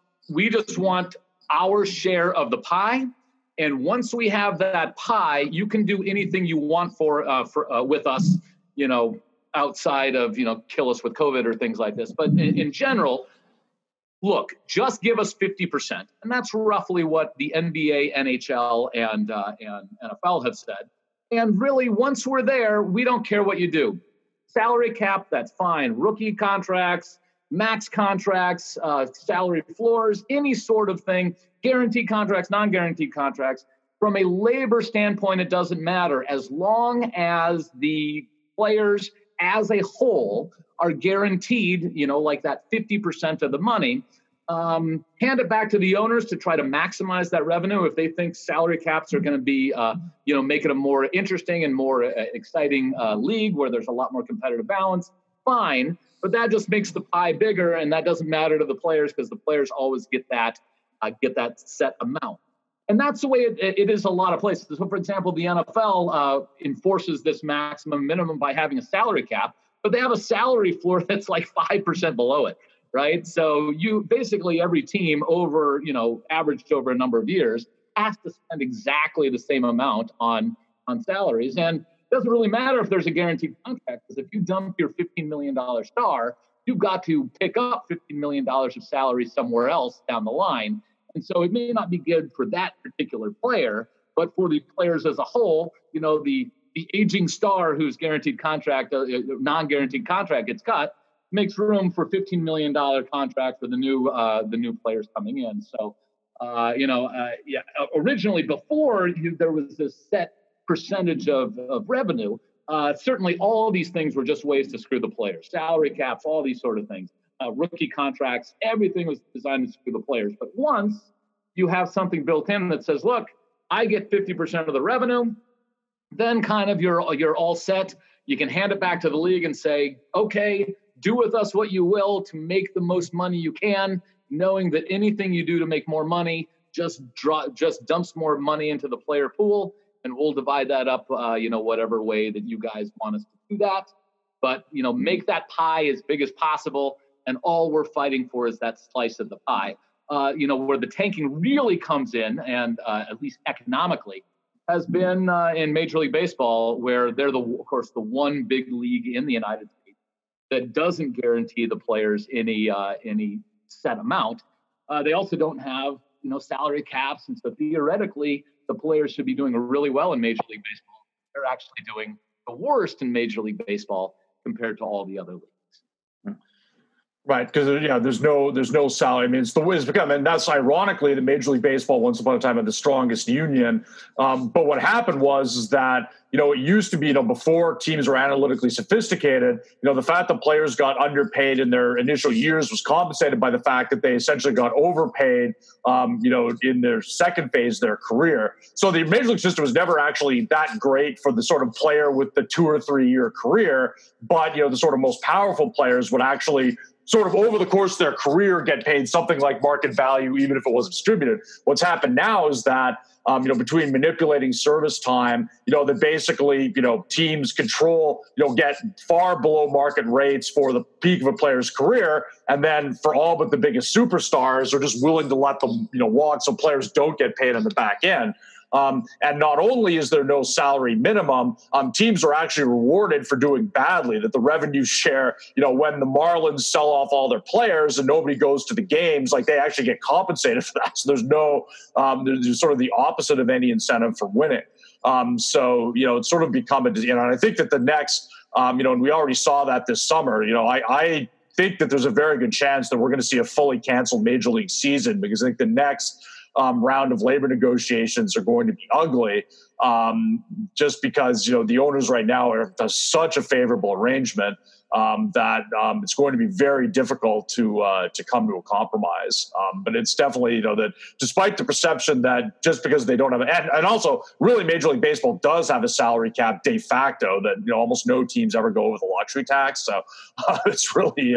our share of the pie. And once we have that pie, you can do anything you want with us, outside of, kill us with COVID or things like this. But in general, look, just give us 50%. And that's roughly what the NBA, NHL, and NFL have said. And really, once we're there, we don't care what you do. Salary cap, that's fine. Rookie contracts, max contracts, salary floors, any sort of thing, guaranteed contracts, non-guaranteed contracts. From a labor standpoint, it doesn't matter as long as the players as a whole are guaranteed, like that 50% of the money. Hand it back to the owners to try to maximize that revenue. If they think salary caps are going to be, make it a more interesting and more exciting league where there's a lot more competitive balance, fine. But that just makes the pie bigger, and that doesn't matter to the players because the players always get that set amount. And that's the way it is a lot of places. So, for example, the NFL enforces this maximum minimum by having a salary cap, but they have a salary floor that's like 5% below it. Right. So you basically every team over, averaged over a number of years has to spend exactly the same amount on salaries. And it doesn't really matter if there's a guaranteed contract, because if you dump your $15 million star, you've got to pick up $15 million of salary somewhere else down the line. And so it may not be good for that particular player, but for the players as a whole, the aging star whose guaranteed contract, non-guaranteed contract gets cut, makes room for $15 million contract for the new players coming in. So, originally before there was this set percentage of revenue, certainly all these things were just ways to screw the players. Salary caps, all these sort of things. Rookie contracts, everything was designed to screw the players. But once you have something built in that says, look, I get 50% of the revenue, then kind of you're all set. You can hand it back to the league and say, okay, do with us what you will to make the most money you can, knowing that anything you do to make more money just dumps more money into the player pool, and we'll divide that up, whatever way that you guys want us to do that. But, make that pie as big as possible, and all we're fighting for is that slice of the pie. Where the tanking really comes in, and at least economically, has been in Major League Baseball, where they're of course the one big league in the United States that doesn't guarantee the players any set amount. They also don't have salary caps, and so theoretically the players should be doing really well in Major League Baseball. They're actually doing the worst in Major League Baseball compared to all the other leagues. Right, because there's no salary. I mean, it's become, and that's ironically the Major League Baseball once upon a time had the strongest union. But what happened was that it used to be before teams were analytically sophisticated. The fact that players got underpaid in their initial years was compensated by the fact that they essentially got overpaid. In their second phase of their career. So the Major League system was never actually that great for the sort of player with the 2 or 3 year career. But the sort of most powerful players would actually sort of over the course of their career get paid something like market value, even if it wasn't distributed. What's happened now is that, between manipulating service time, that basically, teams control, get far below market rates for the peak of a player's career. And then for all but the biggest superstars are just willing to let them, walk so players don't get paid on the back end. And not only is there no salary minimum, teams are actually rewarded for doing badly, that the revenue share, when the Marlins sell off all their players and nobody goes to the games, like they actually get compensated for that. So there's no, there's sort of the opposite of any incentive for winning. It's sort of become and I think that the next, and we already saw that this summer, I think that there's a very good chance that we're going to see a fully canceled Major League season, because I think the next round of labor negotiations are going to be ugly, just because the owners right now are such a favorable arrangement that it's going to be very difficult to come to a compromise. But it's definitely that despite the perception that just because they don't have and also really Major League Baseball does have a salary cap de facto that almost no teams ever go with a luxury tax. So it's really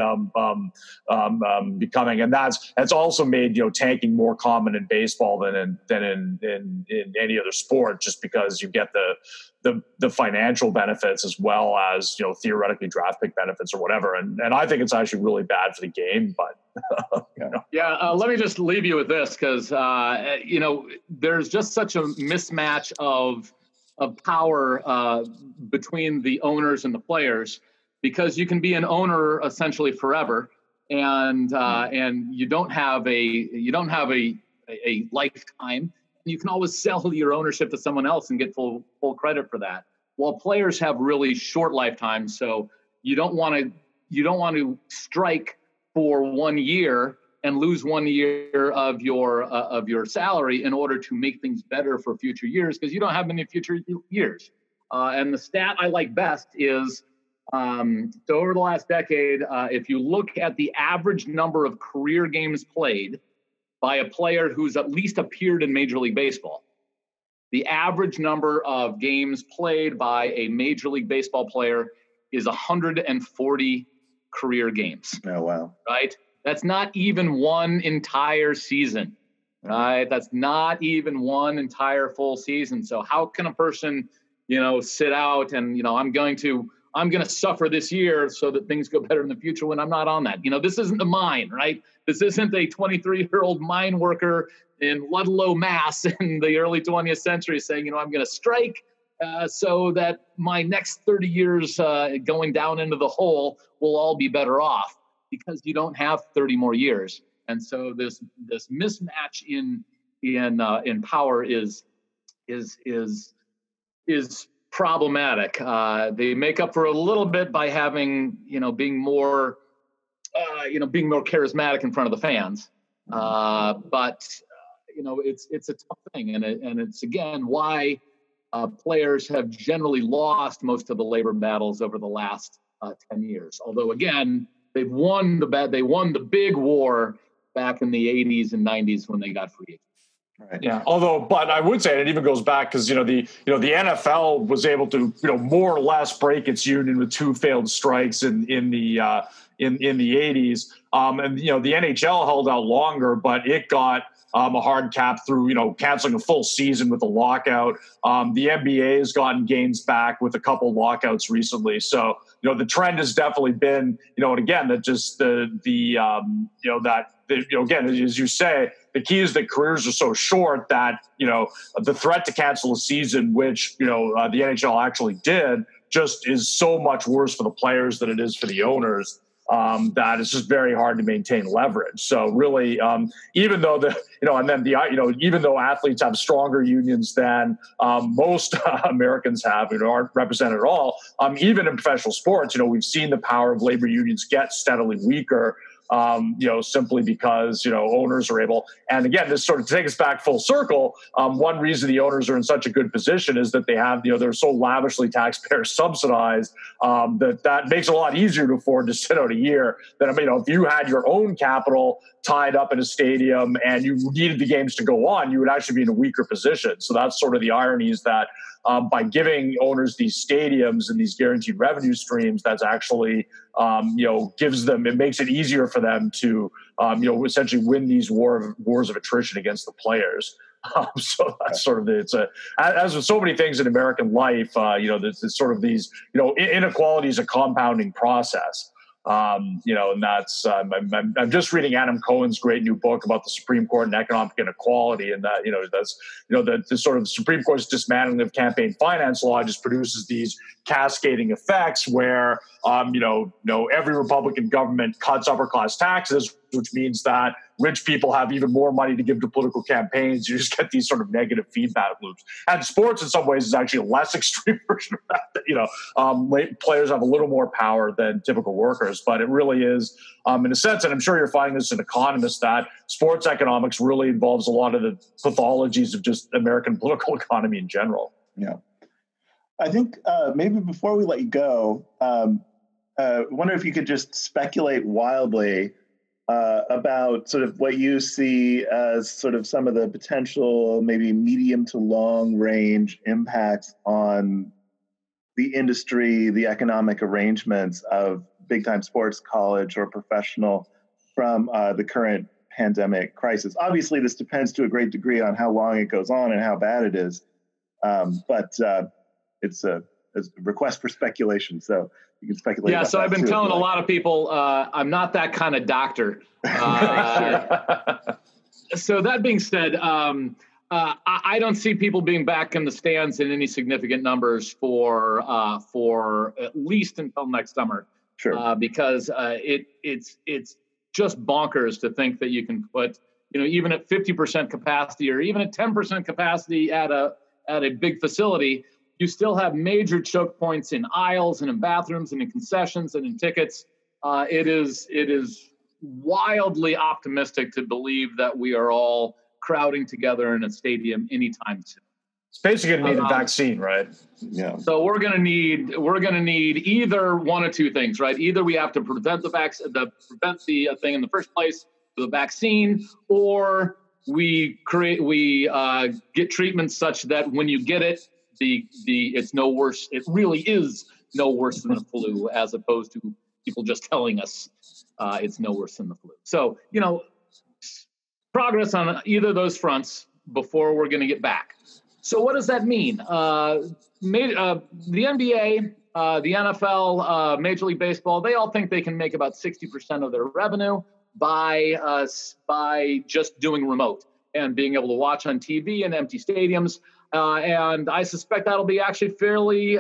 becoming, and that's also made tanking more common in baseball than in any other sport, just because you get the financial benefits as well as theoretically draft pick benefits or whatever, and I think it's actually really bad for the game. But let me just leave you with this, because there's just such a mismatch of power between the owners and the players, because you can be an owner essentially forever, and you don't have a lifetime. You can always sell your ownership to someone else and get full credit for that. While players have really short lifetimes, so you don't want to strike for 1 year and lose 1 year of your salary in order to make things better for future years, because you don't have many future years. And the stat I like best is so over the last decade, if you look at the average number of career games played by a player who's at least appeared in Major League Baseball, the average number of games played by a Major League Baseball player is 140 career games. Oh, wow. Right? That's not even one entire season, right? That's not even one entire full season. So how can a person, sit out and, I'm going to suffer this year so that things go better in the future when I'm not on that? This isn't a mine, right? This isn't a 23-year-old mine worker in Ludlow, Mass. in the early 20th century saying, I'm going to strike so that my next 30 years going down into the hole will all be better off, because you don't have 30 more years. And so this mismatch in power is problematic. They make up for a little bit by having, being more charismatic in front of the fans. But it's a tough thing, and it's again why players have generally lost most of the labor battles over the last 10 years. Although, again, they won the big war back in the 80s and 90s when they got free agents. Right. Yeah. But I would say, and it even goes back because the NFL was able to more or less break its union with 2 failed strikes in the 80s, and the NHL held out longer, but it got a hard cap through canceling a full season with a lockout. The NBA has gotten games back with a couple lockouts recently, so the trend has definitely been and again that just again, as you say, the key is that careers are so short that, the threat to cancel a season, which, the NHL actually did, just is so much worse for the players than it is for the owners, that it's just very hard to maintain leverage. So really, even though even though athletes have stronger unions than most Americans have, aren't represented at all, even in professional sports, we've seen the power of labor unions get steadily weaker. Simply because, owners are able, and again, this sort of takes us back full circle. One reason the owners are in such a good position is that they have, they're so lavishly taxpayer subsidized, that makes it a lot easier to afford to sit out a year than, if you had your own capital tied up in a stadium and you needed the games to go on, you would actually be in a weaker position. So that's sort of the irony, is that by giving owners these stadiums and these guaranteed revenue streams, that's actually, it makes it easier for them to, essentially win these wars of attrition against the players. So that's sort of as with so many things in American life, there's sort of these, inequality is a compounding process. And that's I'm just reading Adam Cohen's great new book about the Supreme Court and economic inequality, and that the sort of Supreme Court's dismantling of campaign finance law just produces these cascading effects where every Republican government cuts upper class taxes, which means that rich people have even more money to give to political campaigns. You just get these sort of negative feedback loops. And sports, in some ways, is actually a less extreme version of that. Players have a little more power than typical workers, but it really is, in a sense, and I'm sure you're finding this in economists, that sports economics really involves a lot of the pathologies of just American political economy in general. Yeah. I think maybe before we let you go, I wonder if you could just speculate wildly about sort of what you see as sort of some of the potential, maybe medium to long range impacts on the industry, the economic arrangements of big time sports, college or professional, from the current pandemic crisis. Obviously, this depends to a great degree on how long it goes on and how bad it is. But it's a request for speculation. So you can speculate. Yeah, so I've been telling a lot of people I'm not that kind of doctor. So that being said, I don't see people being back in the stands in any significant numbers for at least until next summer. Sure. Because it's just bonkers to think that you can put, even at 50% capacity or even at 10% capacity at a big facility, you still have major choke points in aisles and in bathrooms and in concessions and in tickets. It is wildly optimistic to believe that we are all crowding together in a stadium anytime soon. It's basically going to need a vaccine, right? Yeah. So we're going to need either one of two things, right? Either we have to prevent the thing in the first place with a vaccine, or we get treatments such that when you get it, it's no worse. It really is no worse than the flu, as opposed to people just telling us it's no worse than the flu. So, progress on either of those fronts before we're going to get back. So what does that mean? The NBA, the NFL, Major League Baseball, they all think they can make about 60% of their revenue by just doing remote and being able to watch on TV in empty stadiums. And I suspect that'll be actually fairly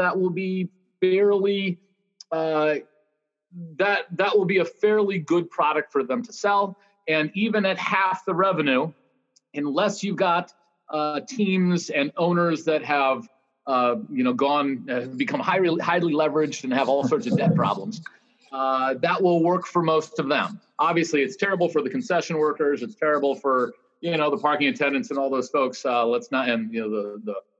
a fairly good product for them to sell. And even at half the revenue, unless you've got teams and owners that have become highly leveraged and have all sorts of debt problems, that will work for most of them. Obviously, it's terrible for the concession workers. It's terrible for the parking attendants and all those folks. The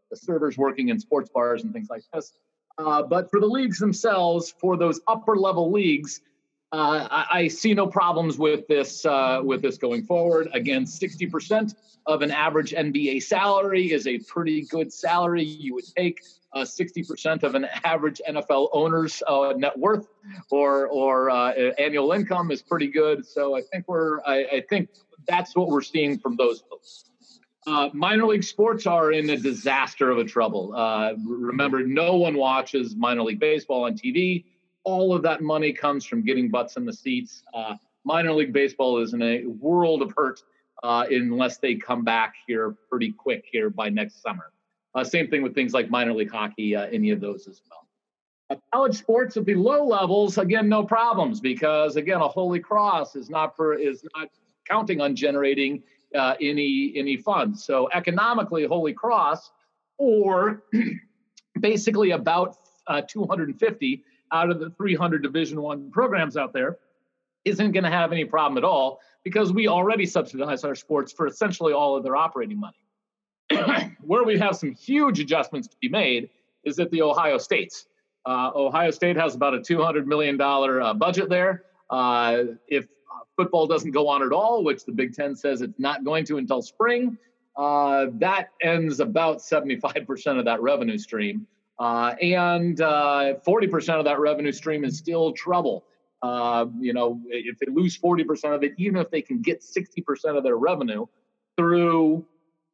servers working in sports bars and things like this. But for the leagues themselves, for those upper level leagues, I see no problems with this going forward. Again, 60% of an average NBA salary is a pretty good salary. You would take 60% of an average NFL owner's net worth or annual income is pretty good. So I think that's what we're seeing from those folks. Minor league sports are in a disaster of a trouble. Remember, no one watches minor league baseball on TV. All of that money comes from getting butts in the seats. Minor league baseball is in a world of hurt unless they come back here pretty quick here by next summer. Same thing with things like minor league hockey, any of those as well. College sports at the low levels, again, no problems because, again, a Holy Cross is not counting on generating any funds. So economically, Holy Cross, or basically about 250 out of the 300 Division I programs out there, isn't going to have any problem at all because we already subsidize our sports for essentially all of their operating money. Where we have some huge adjustments to be made is at the Ohio States. Ohio State has about a $200 million budget there. If football doesn't go on at all, which the Big Ten says it's not going to until spring, that ends about 75% of that revenue stream. And 40% of that revenue stream is still trouble. If they lose 40% of it, even if they can get 60% of their revenue through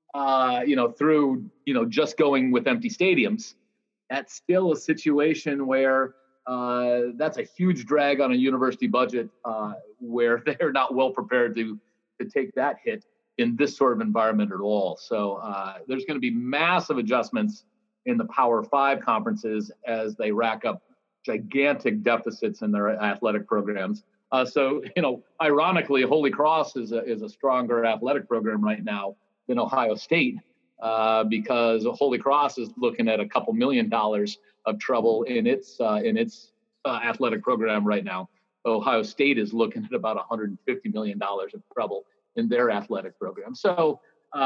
just going with empty stadiums, that's still a situation where that's a huge drag on a university budget where they're not well prepared to take that hit in this sort of environment at all. So there's going to be massive adjustments in the Power 5 conferences as they rack up gigantic deficits in their athletic programs. Ironically, Holy Cross is a stronger athletic program right now than Ohio State because Holy Cross is looking at a couple $1 million of trouble in its athletic program right now. Ohio State is looking at about $150 million of trouble in their athletic program. So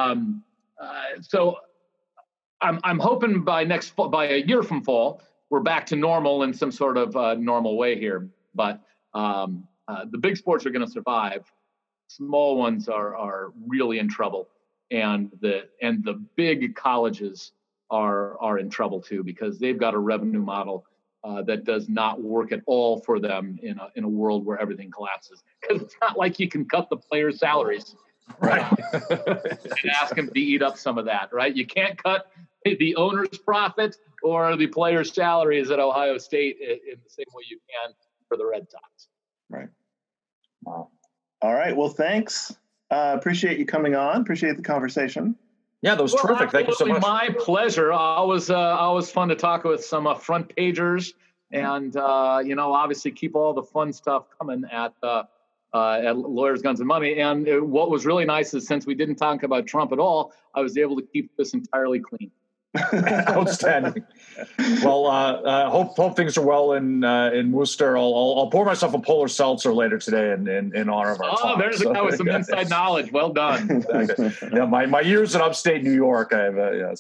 I'm hoping by a year from fall, we're back to normal in some sort of normal way here. But the big sports are going to survive. Small ones are really in trouble, and the big colleges are in trouble too because they've got a revenue model that does not work at all for them in a world where everything collapses. Because it's not like you can cut the players' salaries, right? And ask them to eat up some of that, right? You can't cut the owner's profit or the players' salaries at Ohio State in the same way you can for the Red Sox. Right. Wow. All right. Well, thanks. Appreciate you coming on. Appreciate the conversation. Yeah, that was terrific. Thank you so much. My pleasure. Always fun to talk with some front pagers, and obviously keep all the fun stuff coming at Lawyers, Guns, and Money. And what was really nice is since we didn't talk about Trump at all, I was able to keep this entirely clean. Outstanding. Well, hope things are well in Worcester. I'll pour myself a polar seltzer later today in honor of our talk. There's a guy with some inside knowledge. Well done. Yeah, my years in upstate New York. Again,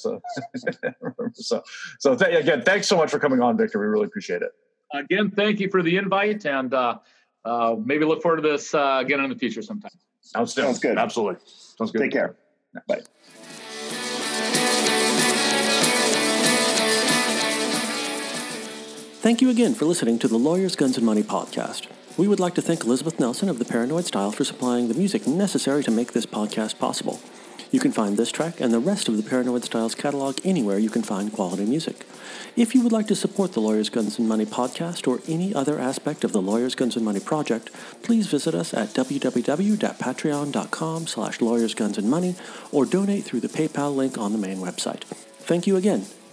thanks so much for coming on, Victor. We really appreciate it. Again, thank you for the invite, and maybe look forward to this again in the future sometime. Outstanding. Sounds good. Absolutely. Sounds good. Take care. Bye. Thank you again for listening to the Lawyers, Guns, and Money podcast. We would like to thank Elizabeth Nelson of the Paranoid Style for supplying the music necessary to make this podcast possible. You can find this track and the rest of the Paranoid Styles catalog anywhere you can find quality music. If you would like to support the Lawyers, Guns, and Money podcast or any other aspect of the Lawyers, Guns, and Money project, please visit us at www.patreon.com/lawyersgunsandmoney or donate through the PayPal link on the main website. Thank you again,